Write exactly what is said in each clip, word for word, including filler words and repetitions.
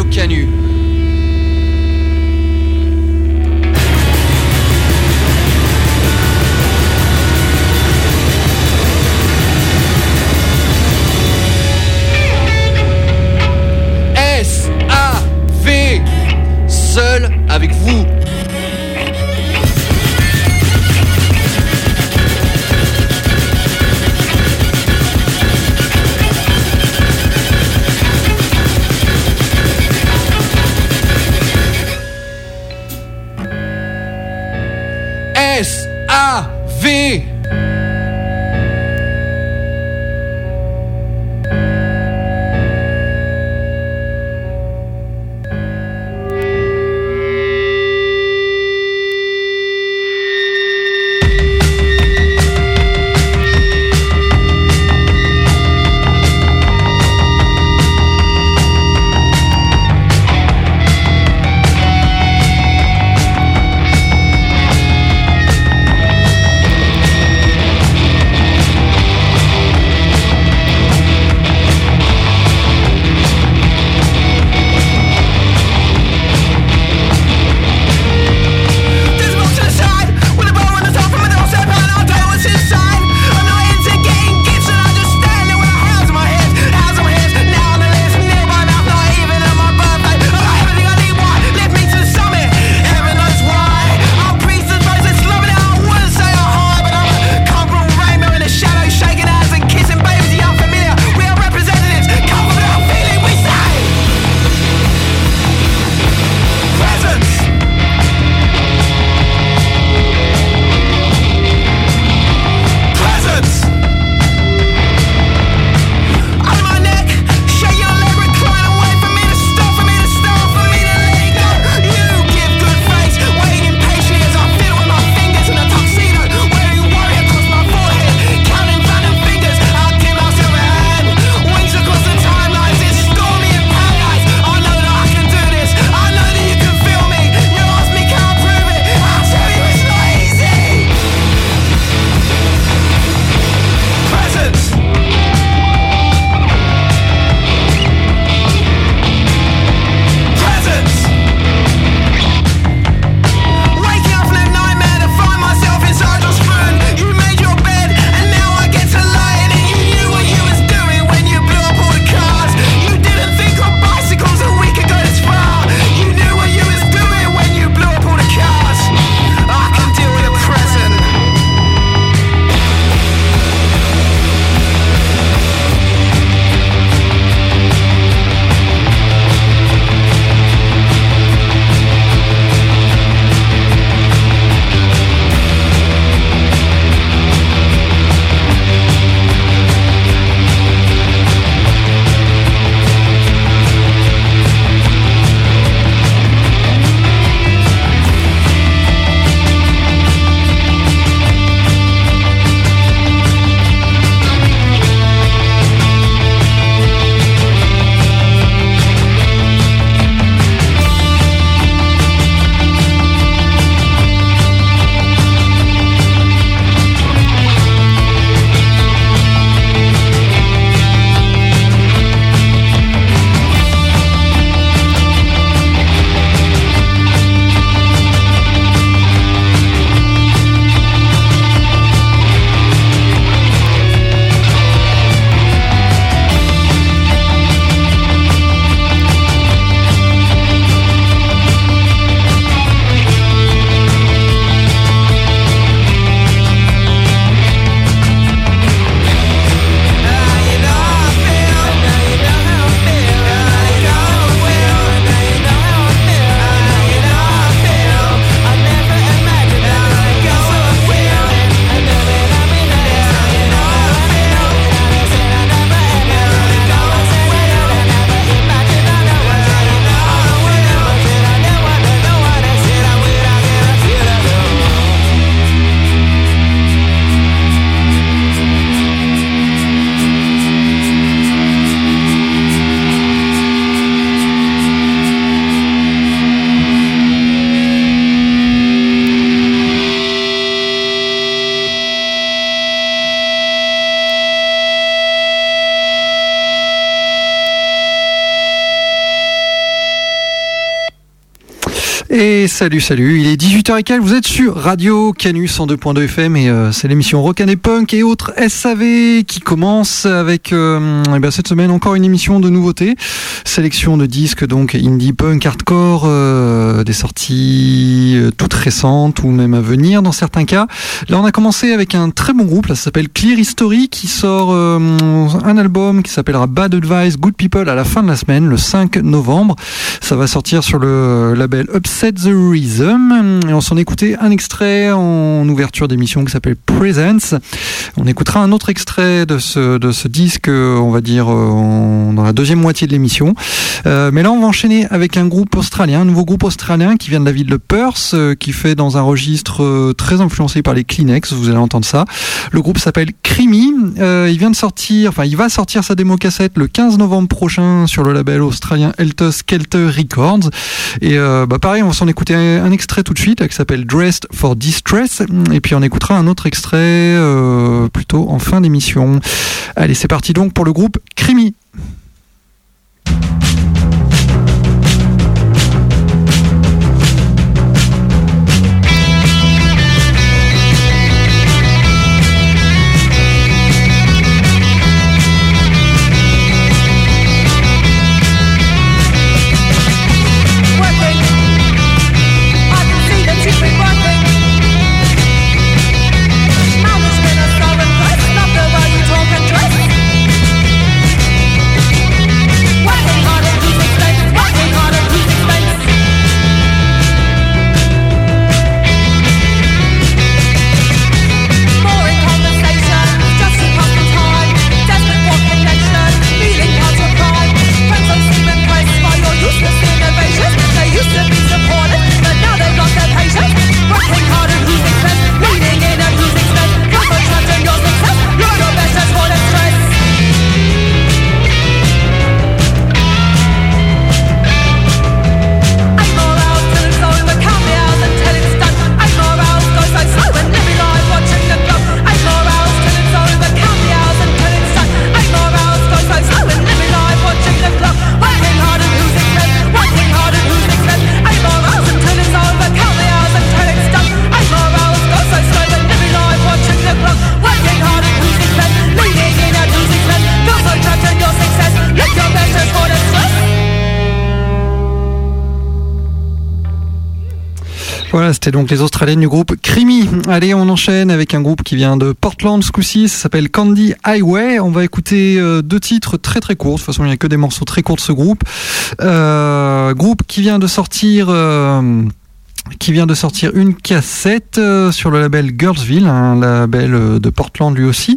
Canu. S A V. Seul avec vous. Et salut, salut, il est dix-huit heures quinze, vous êtes sur Radio Canu cent deux point deux F M et euh, c'est l'émission Rock and Punk et autres S A V qui commence avec euh, et ben cette semaine encore une émission de nouveautés, sélection de disques donc indie punk, hardcore, euh, des sorties euh, toutes récentes ou même à venir dans certains cas. Là on a commencé avec un très bon groupe, là ça s'appelle Clear History qui sort euh, un album qui s'appellera Bad Advice, Good People à la fin de la semaine, le cinq novembre. Ça va sortir sur le label Upset the Rhythm et on s'en écoutait un extrait en ouverture d'émission qui s'appelle Presence. On écoutera un autre extrait de ce, de ce disque, on va dire en, dans la deuxième moitié de l'émission. Euh, mais là on va enchaîner avec un groupe australien, un nouveau groupe australien qui vient de la ville de Perth, euh, qui fait dans un registre euh, très influencé par les Kleenex, vous allez entendre ça. Le groupe s'appelle Creamy, euh, il vient de sortir, enfin il va sortir sa démo cassette le quinze novembre prochain sur le label australien Helter Skelter Records. Et euh, bah pareil, on va s'en écouter un, un extrait tout de suite qui s'appelle Dressed for Distress et puis on écoutera un autre extrait euh, plutôt en fin d'émission. Allez, c'est parti donc pour le groupe Creamy. Voilà, c'était donc les Australiennes du groupe Creamy. Allez, on enchaîne avec un groupe qui vient de Portland ce coup-ci, ça s'appelle Candy Highway. On va écouter euh, deux titres très très courts, de toute façon il n'y a que des morceaux très courts de ce groupe. Euh, groupe qui vient de sortir... Euh qui vient de sortir une cassette euh, sur le label Girlsville, un label euh, de Portland lui aussi.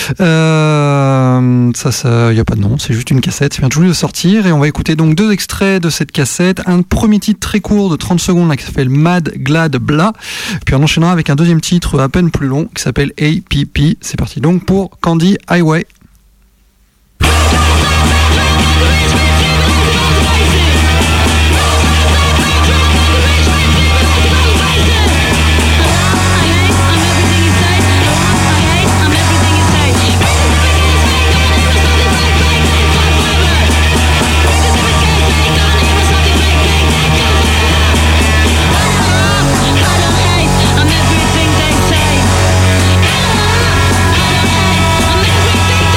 Euh, ça, ça, il n'y a pas de nom, c'est juste une cassette, ça vient tout juste de sortir et on va écouter donc deux extraits de cette cassette. Un premier titre très court de trente secondes là, qui s'appelle Mad Glad Blah, puis on enchaînera avec un deuxième titre à peine plus long qui s'appelle A P P. C'est parti donc pour Candy Highway. I'm everything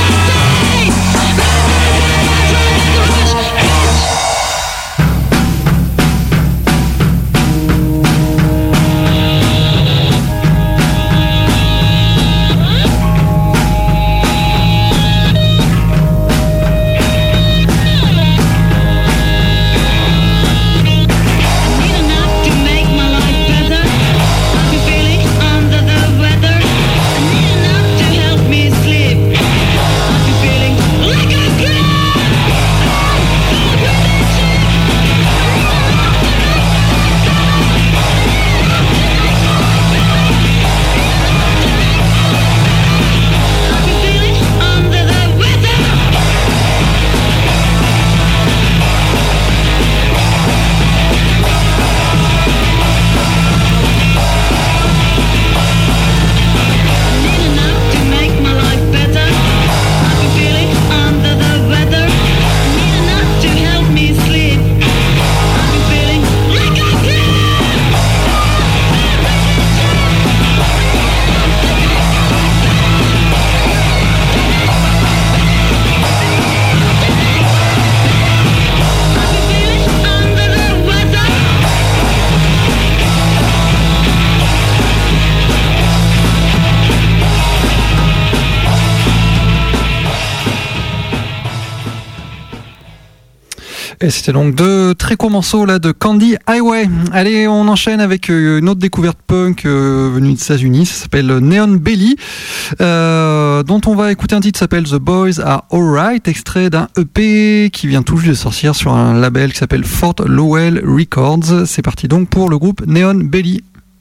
Et c'était donc deux très courts morceaux là de Candy Highway. Allez, on enchaîne avec une autre découverte punk euh, venue des États-Unis. Ça s'appelle Neon Belly, euh, dont on va écouter un titre qui s'appelle The Boys Are Alright, extrait d'un E P qui vient tout juste de sortir sur un label qui s'appelle Fort Lowell Records. C'est parti donc pour le groupe Neon Belly.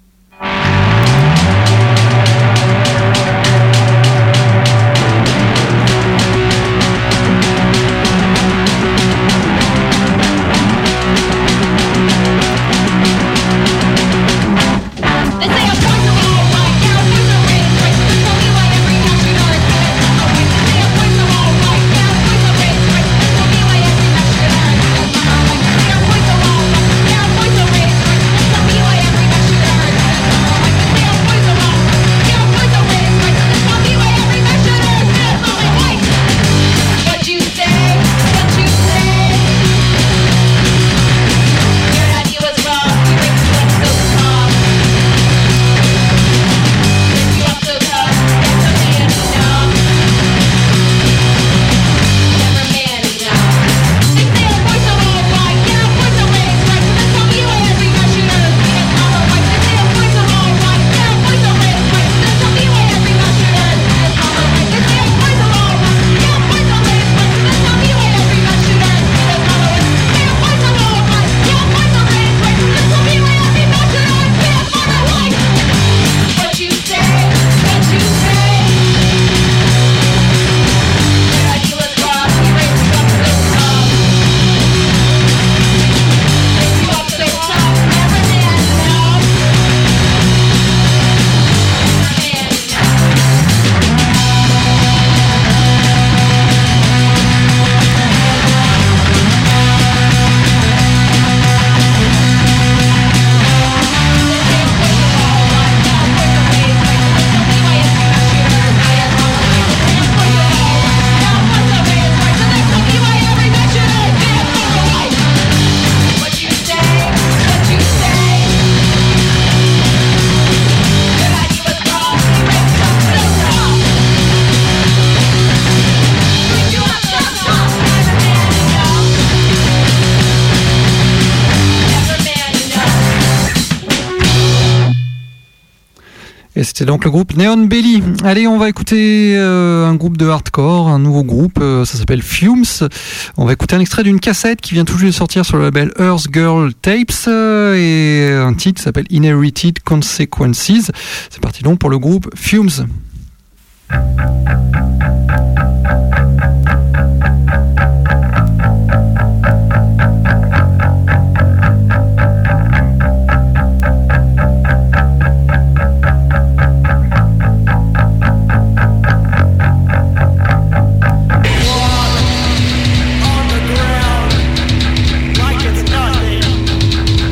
Et c'était donc le groupe Neon Belly. Allez, on va écouter euh, un groupe de hardcore, un nouveau groupe, euh, ça s'appelle Fumes. On va écouter un extrait d'une cassette qui vient tout juste de sortir sur le label Earth Girl Tapes euh, et un titre qui s'appelle Inherited Consequences. C'est parti donc pour le groupe Fumes.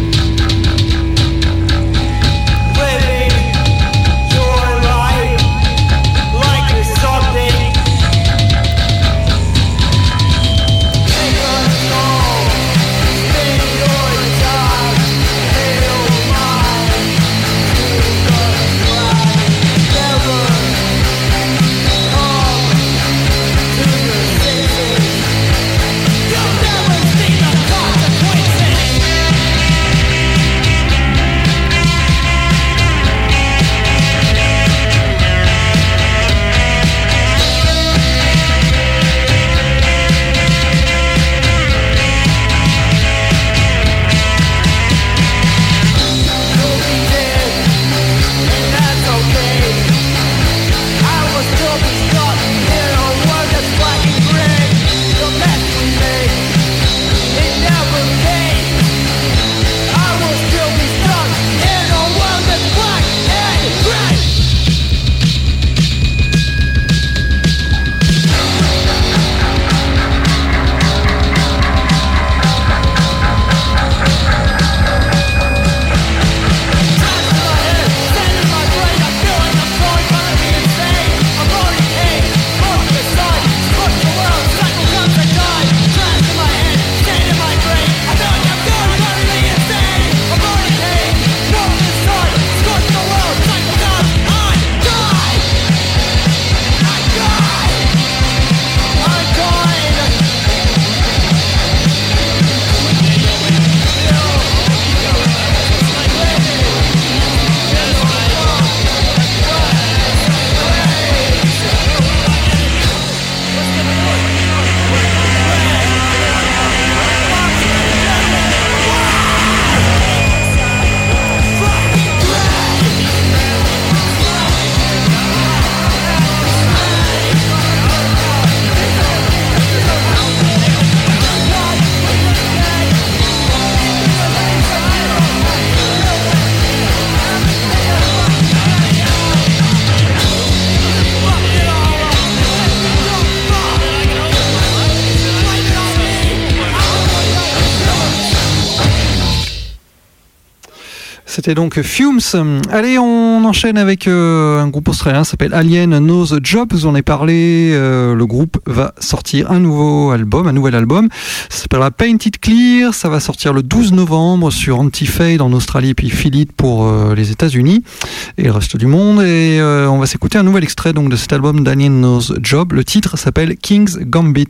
Living your life. C'était donc Fumes. Allez, on enchaîne avec euh, un groupe australien, ça s'appelle Alien Knows a Job. Vous en avez parlé. Euh, le groupe va sortir un nouveau album, un nouvel album. Ça s'appellera Painted Clear. Ça va sortir le douze novembre sur Anti-Fade en Australie et puis Philip pour euh, les États-Unis et le reste du monde. Et euh, on va s'écouter un nouvel extrait donc de cet album d'Alien Knows a Job. Le titre s'appelle King's Gambit.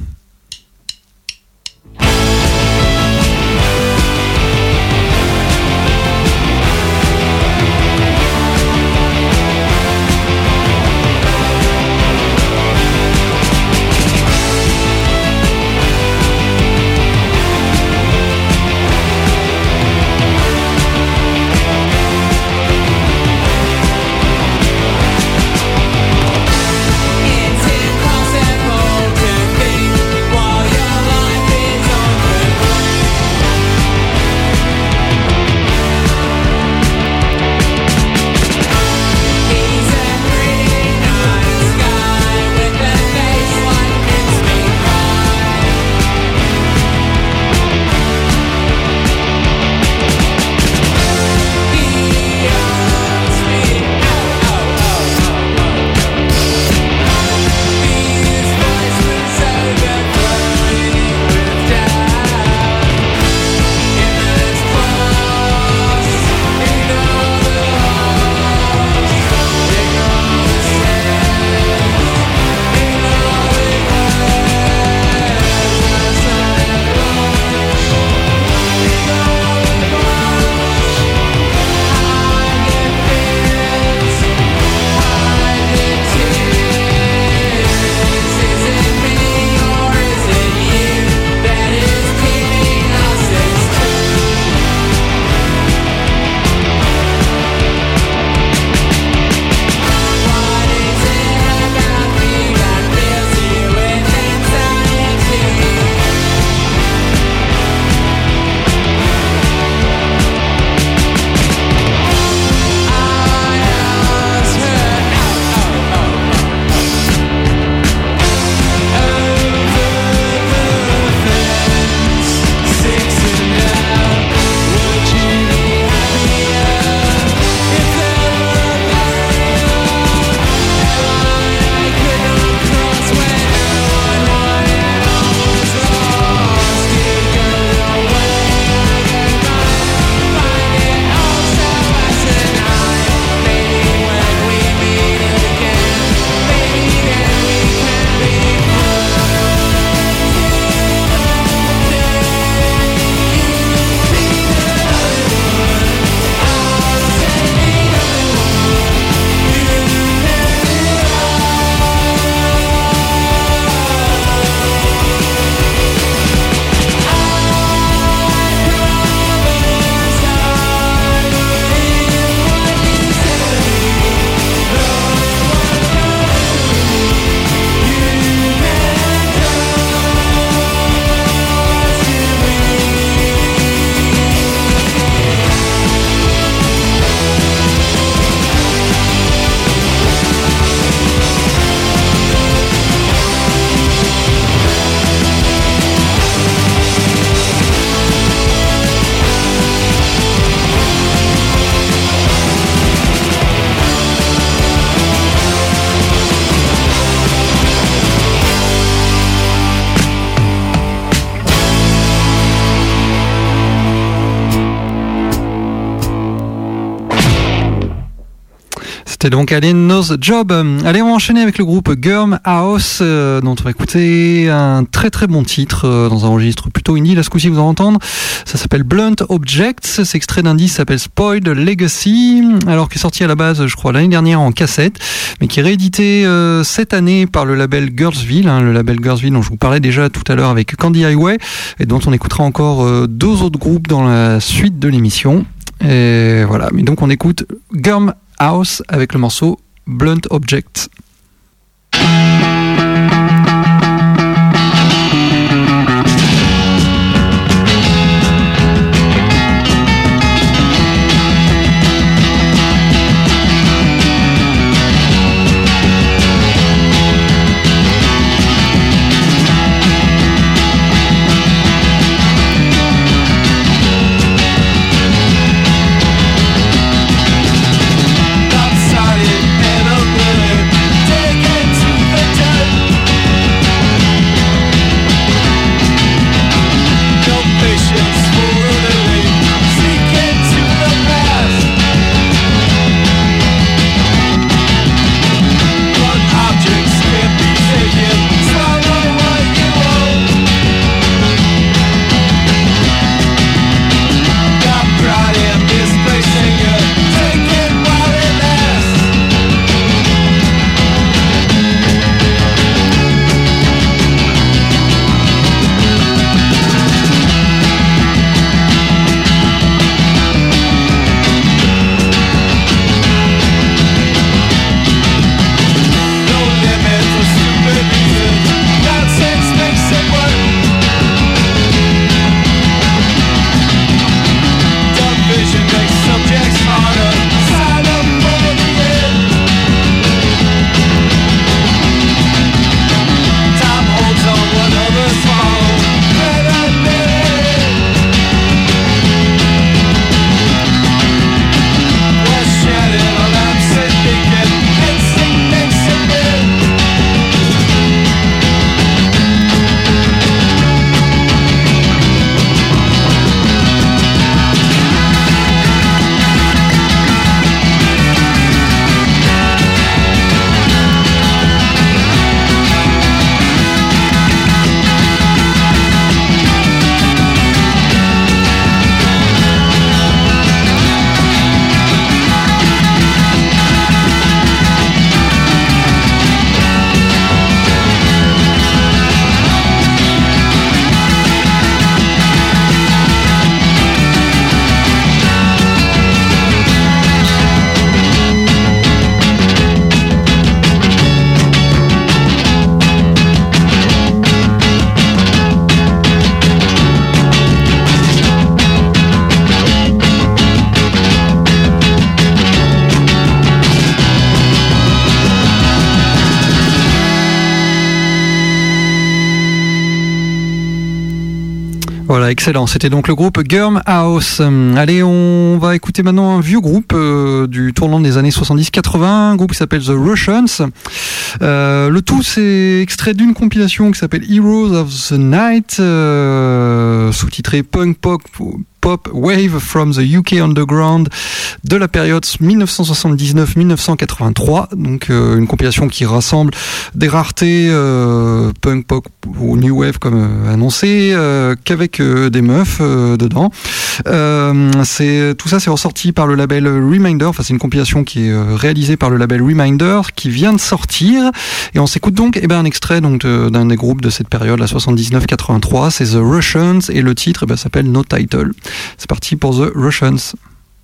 C'est donc Alien Knows a Job. Allez, on va enchaîner avec le groupe Gurm House, euh, dont on va écouter un très très bon titre euh, dans un registre plutôt indie. Là, ce coup-ci, vous en entendre. Ça s'appelle Blunt Objects. C'est extrait d'un disque qui s'appelle Spoiled Legacy, alors qui est sorti à la base, je crois, l'année dernière en cassette, mais qui est réédité euh, cette année par le label Girlsville, hein, le label Girlsville dont je vous parlais déjà tout à l'heure avec Candy Highway, et dont on écoutera encore euh, deux autres groupes dans la suite de l'émission. Et voilà. Mais donc, on écoute Gurm House avec le morceau Blunt Object. We'll be right back. Voilà, excellent. C'était donc le groupe Germ House. Allez, on va écouter maintenant un vieux groupe euh, du tournant des années soixante-dix quatre-vingts, un groupe qui s'appelle The Russians. Euh, le tout, c'est extrait d'une compilation qui s'appelle Heroes of the Night, euh, sous-titré Punk Pop Pop Wave from the U K Underground de la période dix-neuf cent soixante-dix-neuf dix-neuf cent quatre-vingt-trois. Donc euh, une compilation qui rassemble des raretés euh, punk pop ou new wave comme euh, annoncé, euh, qu'avec euh, des meufs euh, dedans. Euh, c'est tout ça, c'est ressorti par le label Reminder. Enfin, c'est une compilation qui est euh, réalisée par le label Reminder, qui vient de sortir. Et on s'écoute donc eh ben, un extrait donc de, d'un des groupes de cette période, la soixante-dix-neuf quatre-vingt-trois. C'est The Russians et le titre eh ben, s'appelle No Title. C'est parti pour The Russians.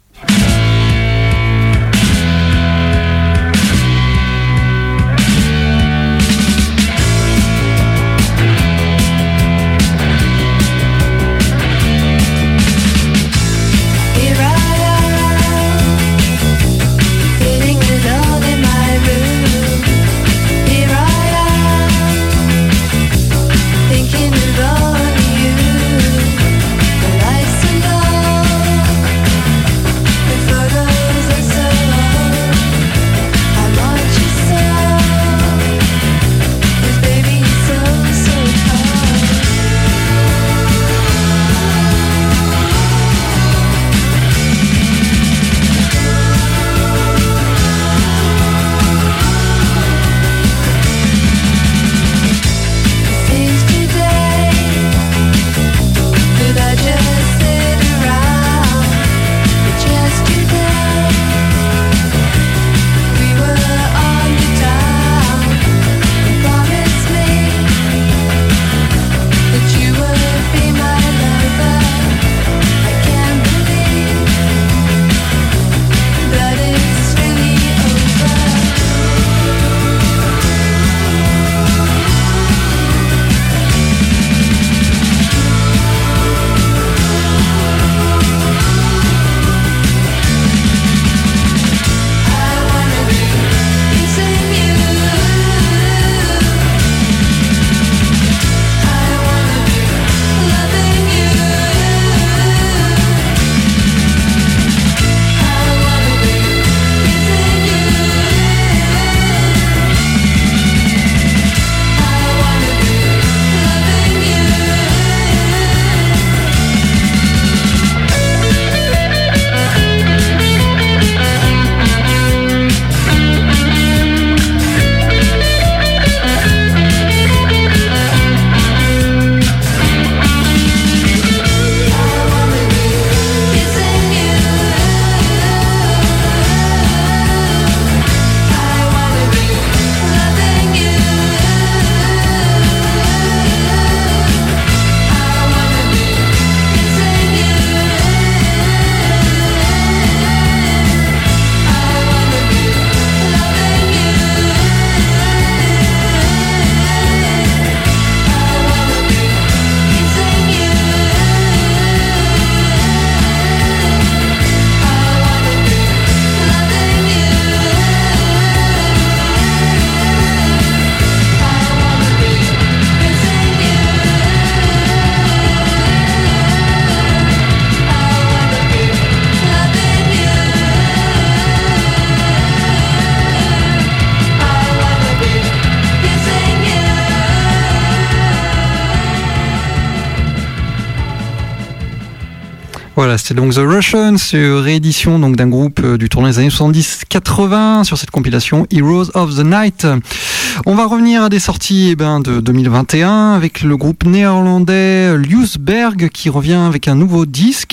Voilà, c'était donc The Russians, réédition donc d'un groupe du tournant des années soixante-dix quatre-vingts sur cette compilation Heroes of the Night. On va revenir à des sorties eh ben, de deux mille vingt et un avec le groupe néerlandais Ljusberg qui revient avec un nouveau disque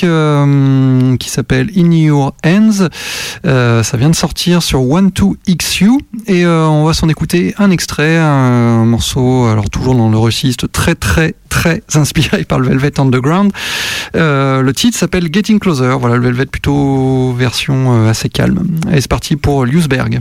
euh, qui s'appelle In Your Hands. Euh, ça vient de sortir sur One Two X U et euh, on va s'en écouter un extrait, un morceau, alors toujours dans le registre très très très inspiré par le Velvet Underground. Euh, le titre s'appelle Getting Closer. Voilà, le Velvet plutôt version euh, assez calme. Et c'est parti pour Ljusberg.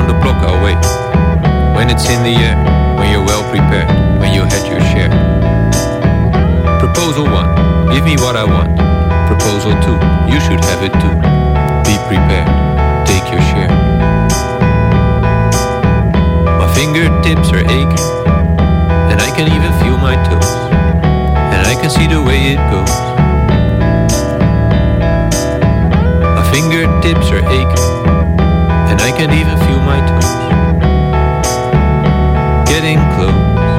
round the block I'll wait. When it's in the air, when you're well prepared, when you had your share. Proposal one, give me what I want. Proposal two, you should have it too. Be prepared, take your share. My fingertips are aching, and I can even feel my toes, and I can see the way it goes. My fingertips are aching, and I can even feel my toes. Getting close.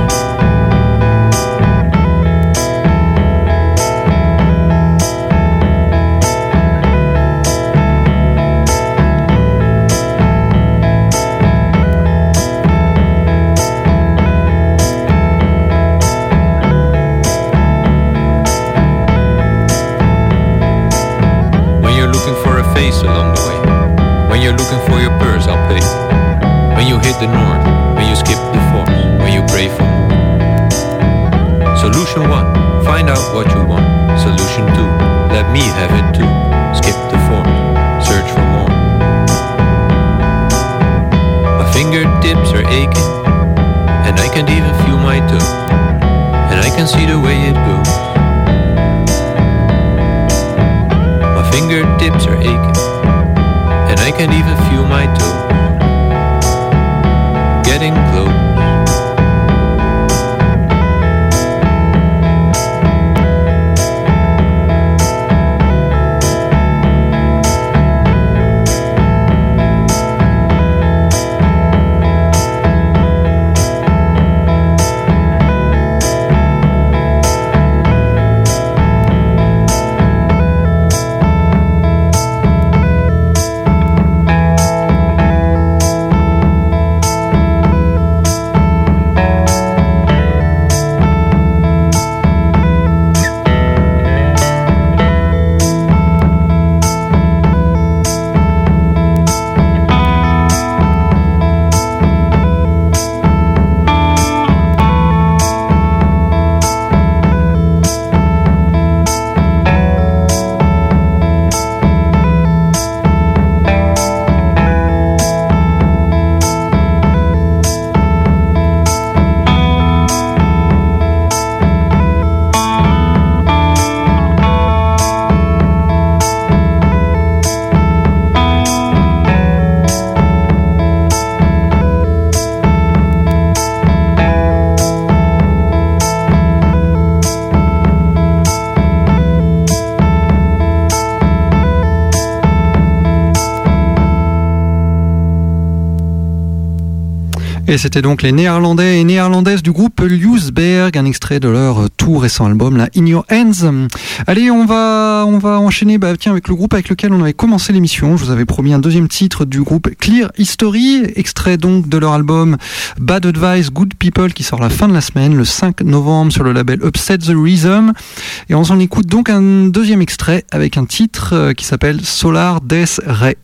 Along the way. When you're looking for your purse, I'll pay. When you hit the north, when you skip the forms, when you pray for more. Solution one, find out what you want. Solution two, let me have it too. Skip the forms, search for more. My fingertips are aching, and I can't even feel my toes, and I can see the way it goes. My fingertips are aching, and I can't even feel my toes. Getting close. Et c'était donc les Néerlandais et Néerlandaises du groupe Ljusberg, un extrait de leur tout récent album, là, In Your Hands. Allez, on va, on va enchaîner, bah, tiens, avec le groupe avec lequel on avait commencé l'émission. Je vous avais promis un deuxième titre du groupe Clear History, extrait donc de leur album Bad Advice, Good People, qui sort la fin de la semaine, le cinq novembre, sur le label Upset the Rhythm. Et on s'en écoute donc un deuxième extrait avec un titre qui s'appelle Solar Death Ray.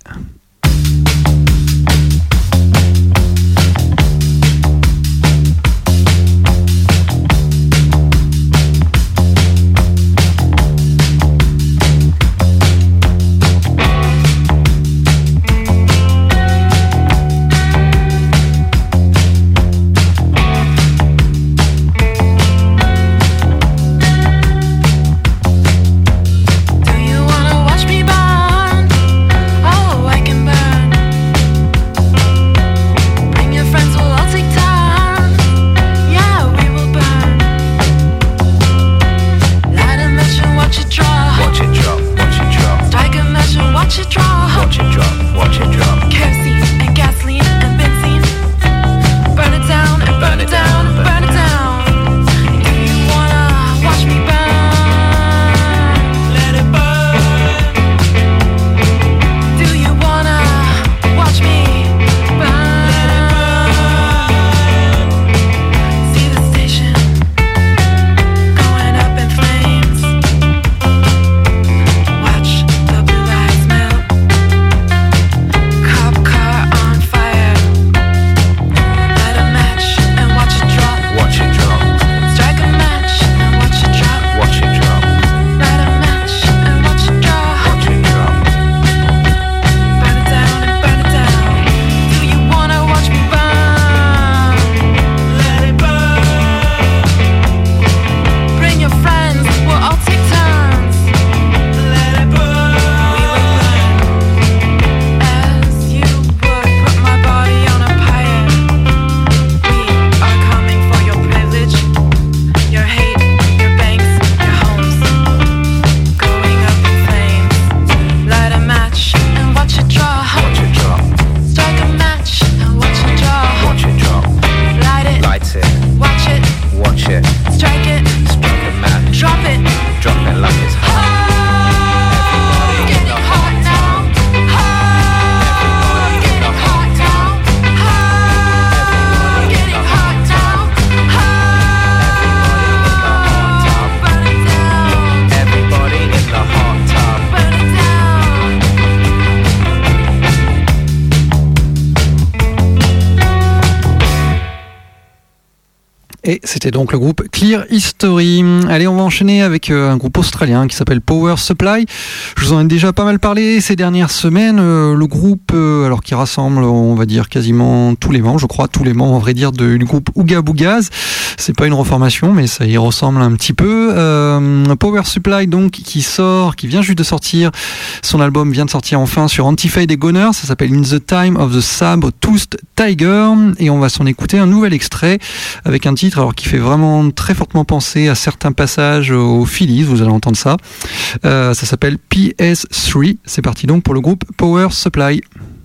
Do you wanna watch me burn? Oh, I can Et c'était donc le groupe Clear History. Allez, on va enchaîner avec un groupe australien qui s'appelle Power Supply. Je vous en ai déjà pas mal parlé ces dernières semaines. Le groupe, alors qui rassemble, on va dire quasiment tous les membres, je crois tous les membres, en vrai dire, du groupe Ooga Boogaz. C'est pas une reformation, mais ça y ressemble un petit peu. Euh, Power Supply, donc, qui sort, qui vient juste de sortir. Son album vient de sortir enfin sur Anti-Fade et Goner. Ça s'appelle In the Time of the Saber-Toothed Tiger. Et on va s'en écouter un nouvel extrait avec un titre alors qui fait vraiment très fortement penser à certains passages aux Phillies, vous allez entendre ça. Euh, ça s'appelle P S trois. C'est parti donc pour le groupe Power Supply.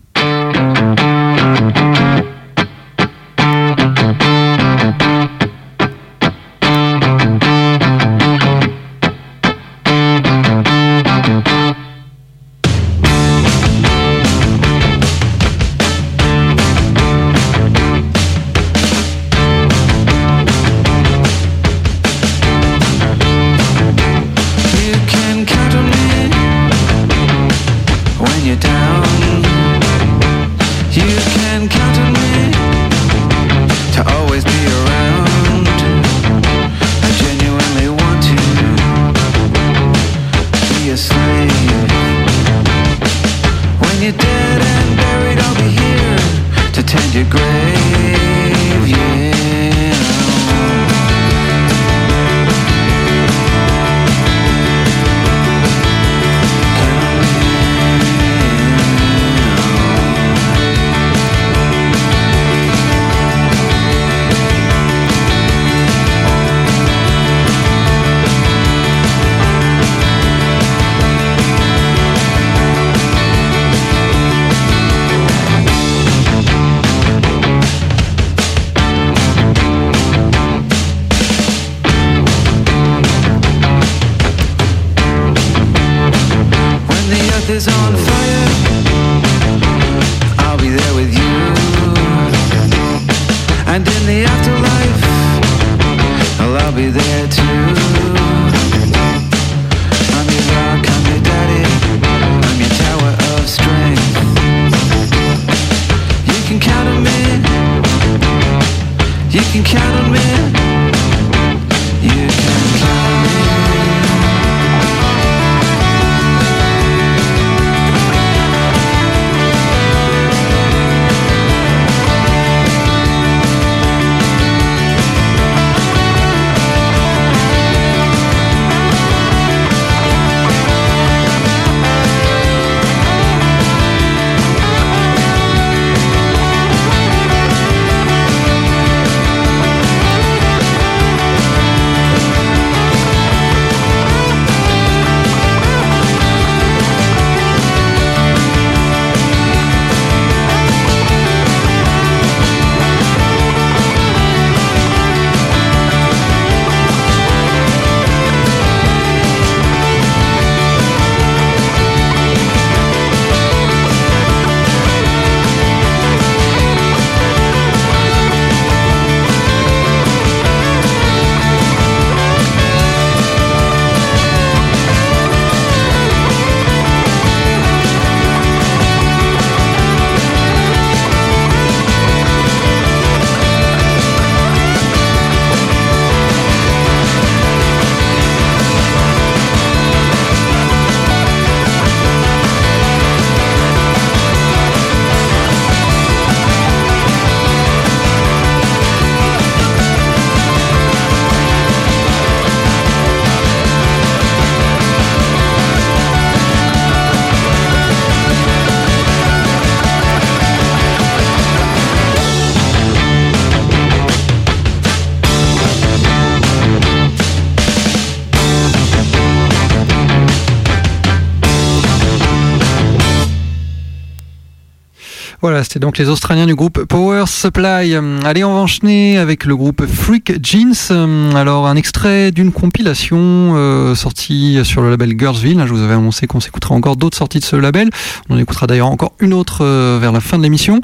Voilà, c'était donc les Australiens du groupe Power Supply. Allez, on va enchaîner avec le groupe Freak Jeans. Alors, un extrait d'une compilation euh, sortie sur le label Girlsville. Je vous avais annoncé qu'on s'écoutera encore d'autres sorties de ce label. On en écoutera d'ailleurs encore une autre euh, vers la fin de l'émission.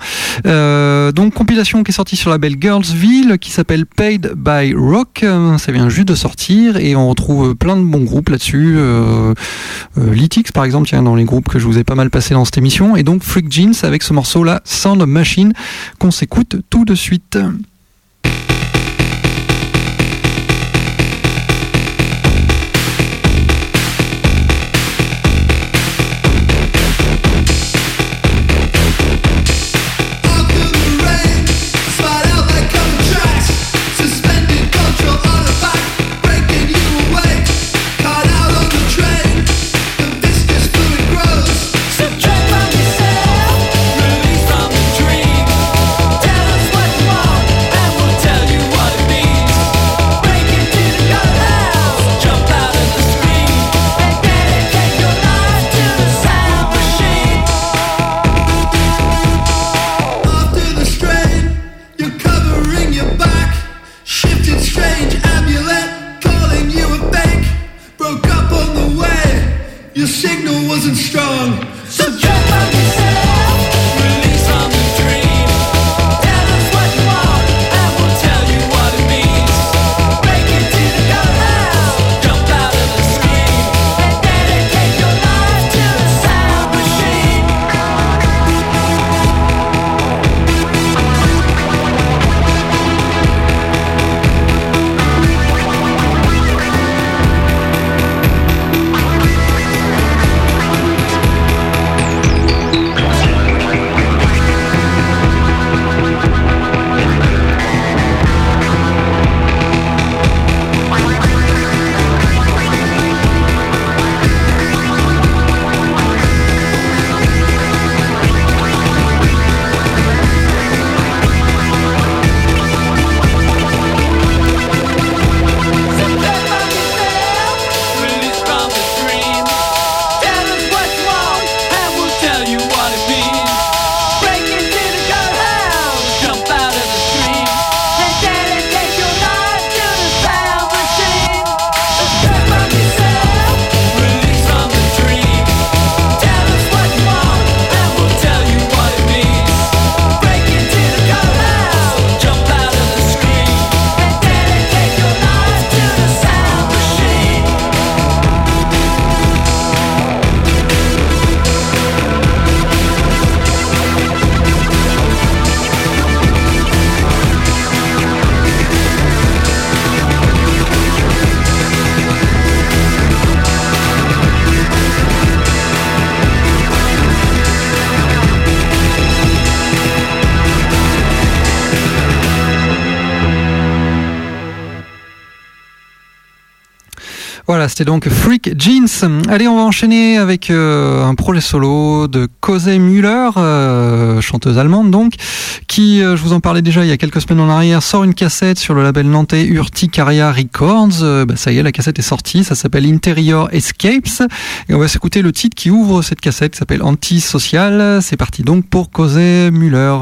Euh, donc, compilation qui est sortie sur le label Girlsville, qui s'appelle Paid by Rock. Ça vient juste de sortir et on retrouve plein de bons groupes là-dessus. Euh, euh, Lytix, par exemple, tiens, dans les groupes que je vous ai pas mal passé dans cette émission. Et donc, Freak Jeans avec ce morceau-là, Sound Machine, qu'on s'écoute tout de suite. Voilà, c'était donc Freak Jeans. Allez, on va enchaîner avec euh, un projet solo de Kosey Müller, euh, chanteuse allemande donc, qui, euh, je vous en parlais déjà il y a quelques semaines en arrière, sort une cassette sur le label nantais Urticaria Records. Euh, bah, ça y est, la cassette est sortie, ça s'appelle Interior Escapes. Et on va s'écouter le titre qui ouvre cette cassette, qui s'appelle Antisocial. C'est parti donc pour Kosey Müller.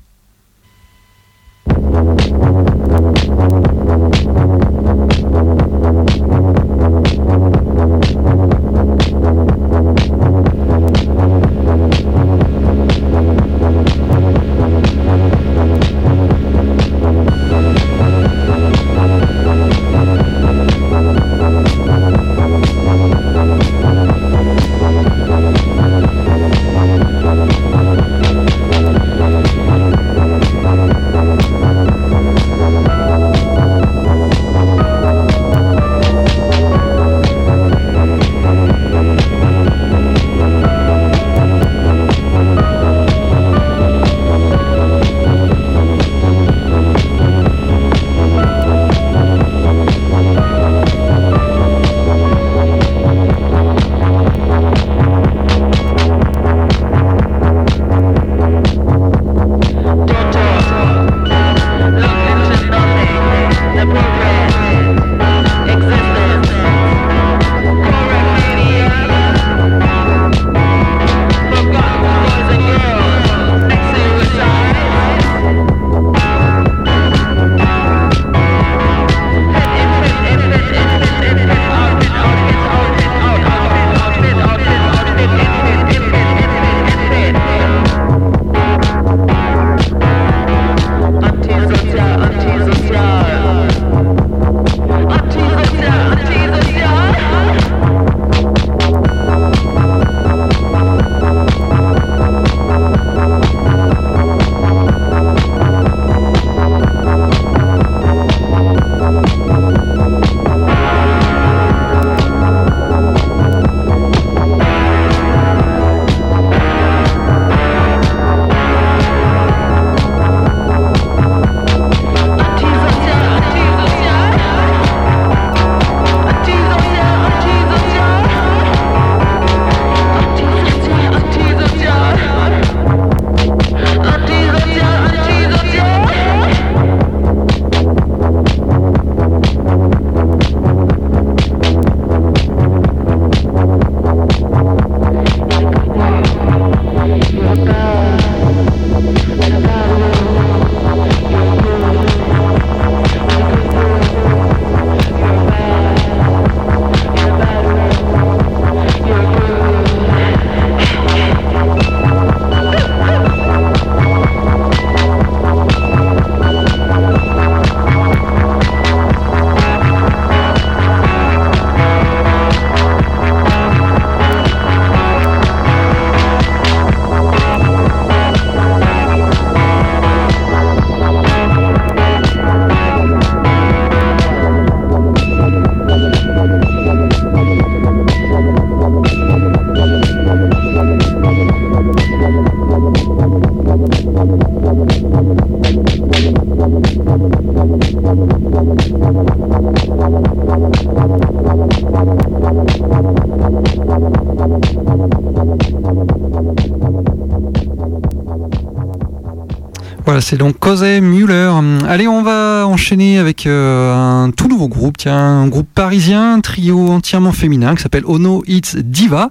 Voilà, c'est donc Kosey Müller. Allez, on va enchaîner avec euh, un tout nouveau groupe, tiens, un groupe parisien, un trio entièrement féminin qui s'appelle Ono It's Diva,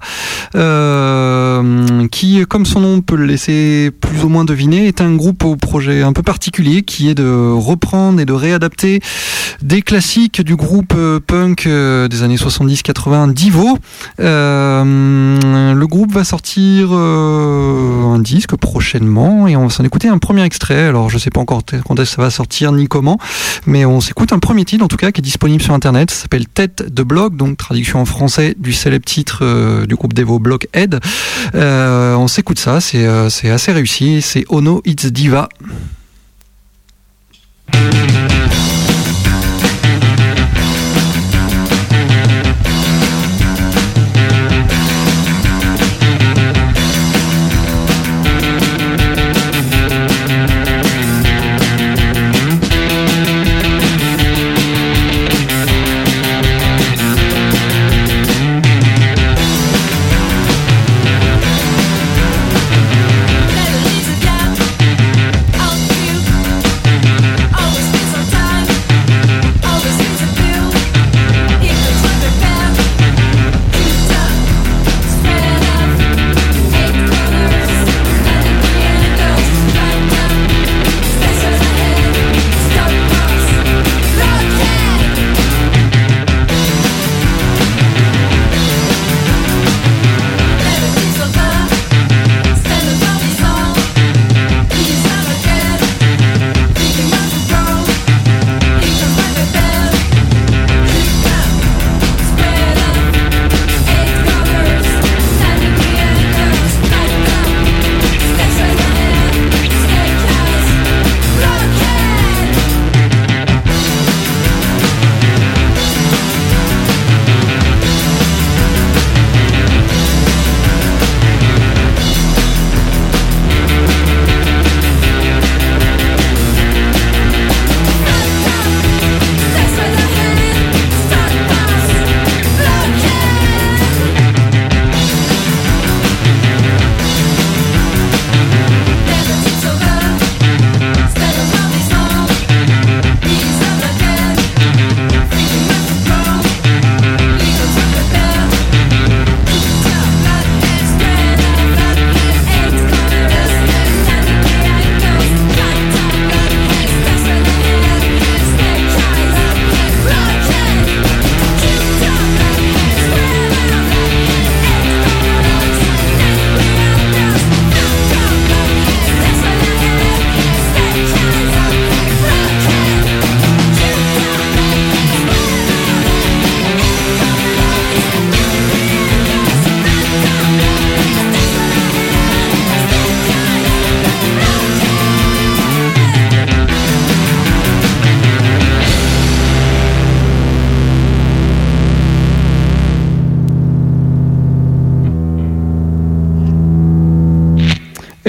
euh, qui, comme son nom peut le laisser plus ou moins deviner, est un groupe au projet un peu particulier qui est de reprendre et de réadapter des classiques du groupe punk des années soixante-dix quatre-vingts Divo. Euh, le groupe va sortir euh, un disque prochainement et on va s'en écouter un premier extrait. Alors je sais pas encore quand est-ce que ça va sortir ni comment, mais on s'écoute un premier titre en tout cas qui est disponible sur internet. Ça s'appelle Tête de Bloc, donc traduction en français du célèbre titre euh, du groupe Devo Blockhead. Euh, on s'écoute ça, c'est, euh, c'est assez réussi. C'est Ono It's Diva.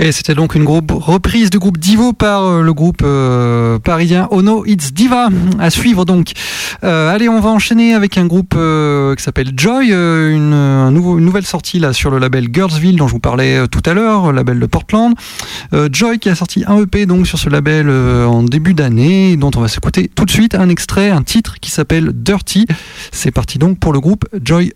Et c'était donc une groupe reprise du groupe Divo par euh, le groupe euh, parisien Ono It's Diva. À suivre donc. Euh, allez, on va enchaîner avec un groupe euh, qui s'appelle Joy, euh, une, un nouveau, une nouvelle sortie là sur le label Girlsville dont je vous parlais euh, tout à l'heure, le label de Portland. Euh, Joy qui a sorti un E P donc sur ce label euh, en début d'année, dont on va s'écouter tout de suite un extrait, un titre qui s'appelle Dirty. C'est parti donc pour le groupe Joy.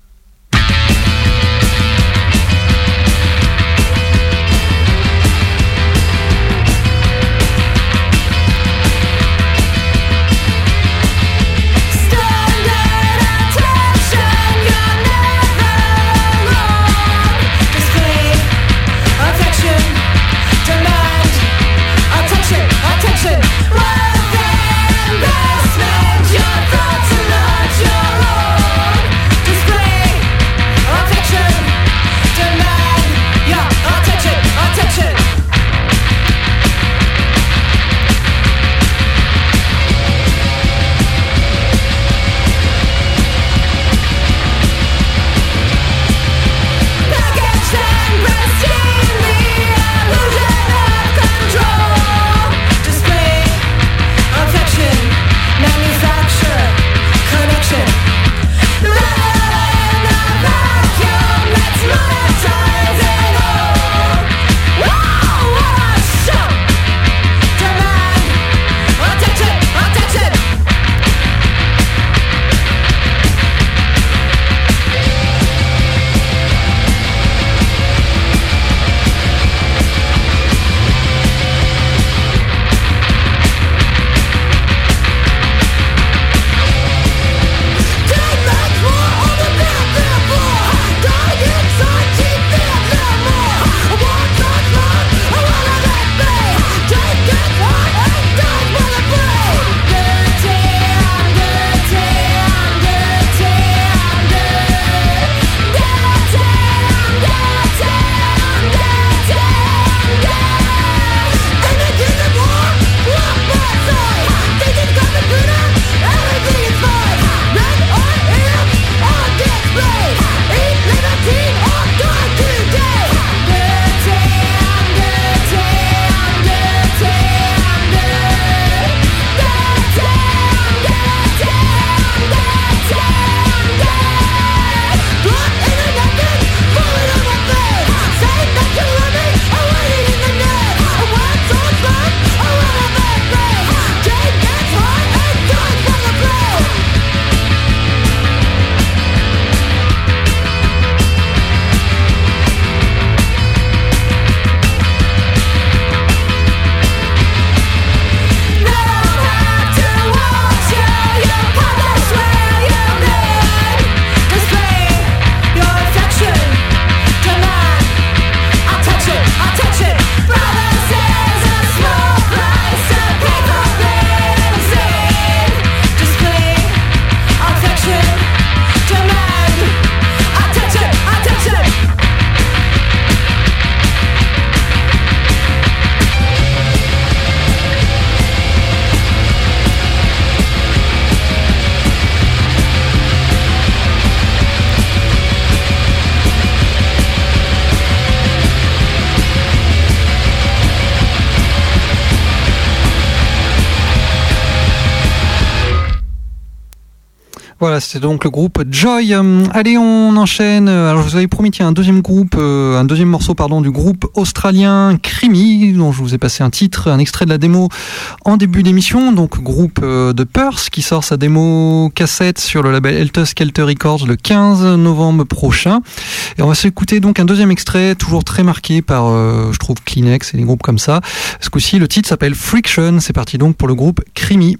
Voilà, c'était donc le groupe Joy. Euh, allez, on enchaîne. Alors, je vous avais promis, tiens, un deuxième groupe, euh, un deuxième morceau, pardon, du groupe australien Creamy, dont je vous ai passé un titre, un extrait de la démo en début d'émission. Donc, groupe euh, de Perth qui sort sa démo cassette sur le label Helter Skelter Records le quinze novembre prochain. Et on va s'écouter donc un deuxième extrait, toujours très marqué par, euh, je trouve, Kleenex et des groupes comme ça. Ce coup-ci, le titre s'appelle Friction. C'est parti donc pour le groupe Creamy.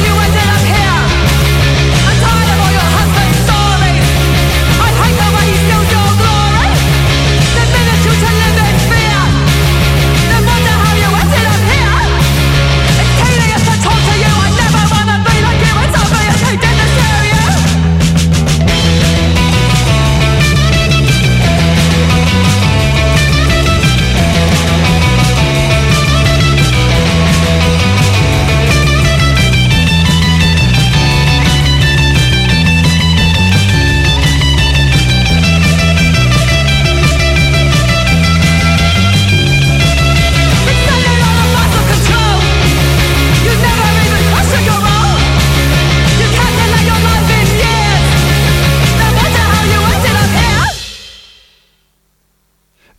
He's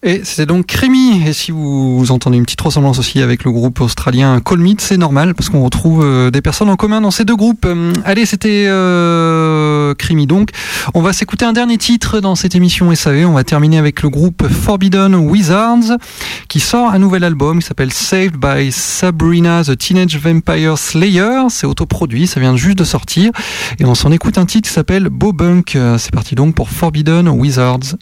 Et c'était donc Creamy. Et si vous, vous entendez une petite ressemblance aussi avec le groupe australien Colmeet, c'est normal parce qu'on retrouve euh, des personnes en commun dans ces deux groupes. Euh, allez, c'était euh, Creamy donc. On va s'écouter un dernier titre dans cette émission S A V. On va terminer avec le groupe Forbidden Wizards qui sort un nouvel album qui s'appelle Saved by Sabrina the Teenage Vampire Slayer. C'est autoproduit, ça vient juste de sortir. Et on s'en écoute un titre qui s'appelle Bobunk. C'est parti donc pour Forbidden Wizards.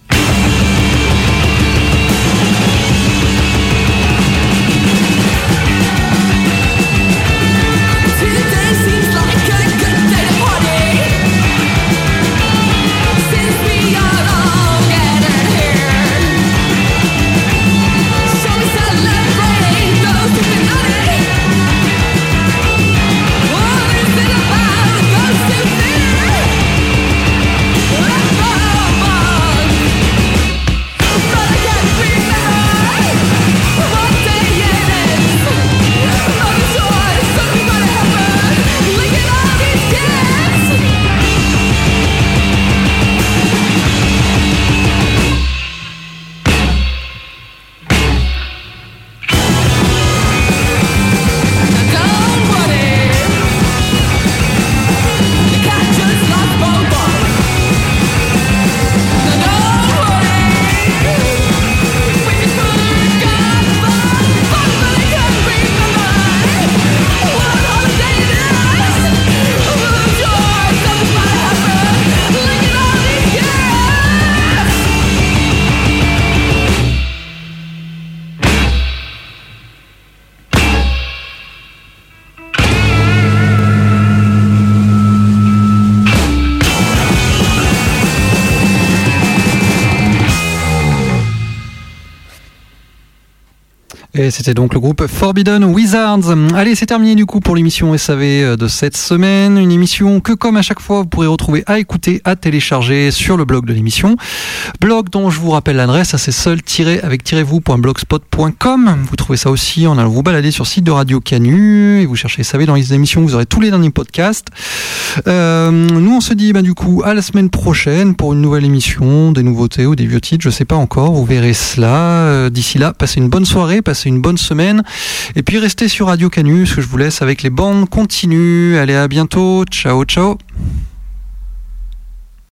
Et c'était donc le groupe Forbidden Wizards. Allez, c'est terminé du coup pour l'émission S A V de cette semaine. Une émission que, comme à chaque fois, vous pourrez retrouver à écouter, à télécharger sur le blog de l'émission. Blog dont je vous rappelle l'adresse, c'est seul-avec-vous.blogspot point com. Vous trouvez ça aussi en allant vous balader sur le site de Radio Canu et vous cherchez S A V dans les émissions, vous aurez tous les derniers podcasts. Euh, nous, on se dit bah, du coup à la semaine prochaine pour une nouvelle émission, des nouveautés ou des vieux titres, je sais pas encore. Vous verrez cela. D'ici là, passez une bonne soirée, passez une bonne semaine et puis restez sur Radio Canu, parce que je vous laisse avec les bandes continues. Allez, à bientôt, ciao ciao.